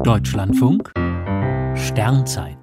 Deutschlandfunk Sternzeit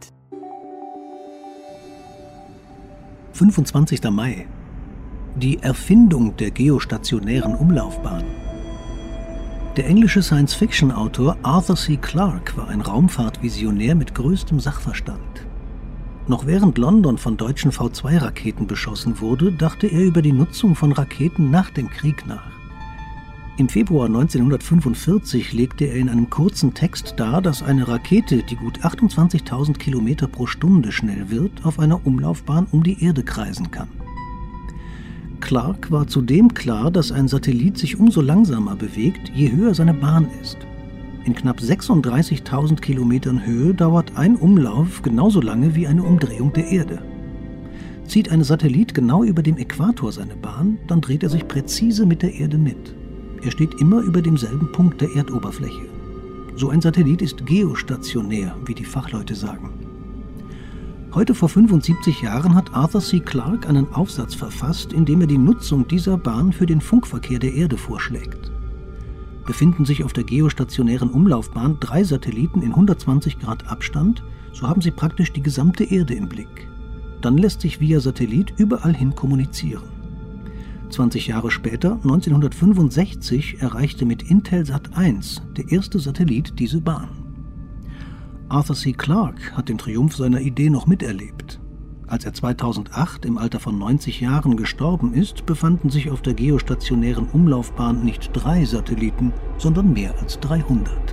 25. Mai. Die Erfindung der geostationären Umlaufbahn. Der englische Science-Fiction-Autor Arthur C. Clarke war ein Raumfahrtvisionär mit größtem Sachverstand. Noch während London von deutschen V2-Raketen beschossen wurde, dachte er über die Nutzung von Raketen nach dem Krieg nach. Im Februar 1945 legte er in einem kurzen Text dar, dass eine Rakete, die gut 28.000 Kilometer pro Stunde schnell wird, auf einer Umlaufbahn um die Erde kreisen kann. Clarke war zudem klar, dass ein Satellit sich umso langsamer bewegt, je höher seine Bahn ist. In knapp 36.000 Kilometern Höhe dauert ein Umlauf genauso lange wie eine Umdrehung der Erde. Zieht ein Satellit genau über dem Äquator seine Bahn, dann dreht er sich präzise mit der Erde mit. Er steht immer über demselben Punkt der Erdoberfläche. So ein Satellit ist geostationär, wie die Fachleute sagen. Heute vor 75 Jahren hat Arthur C. Clarke einen Aufsatz verfasst, in dem er die Nutzung dieser Bahn für den Funkverkehr der Erde vorschlägt. Befinden sich auf der geostationären Umlaufbahn 3 Satelliten in 120 Grad Abstand, so haben sie praktisch die gesamte Erde im Blick. Dann lässt sich via Satellit überall hin kommunizieren. 20 Jahre später, 1965, erreichte mit Intelsat 1 der erste Satellit diese Bahn. Arthur C. Clarke hat den Triumph seiner Idee noch miterlebt. Als er 2008 im Alter von 90 Jahren gestorben ist, befanden sich auf der geostationären Umlaufbahn nicht 3 Satelliten, sondern mehr als 300.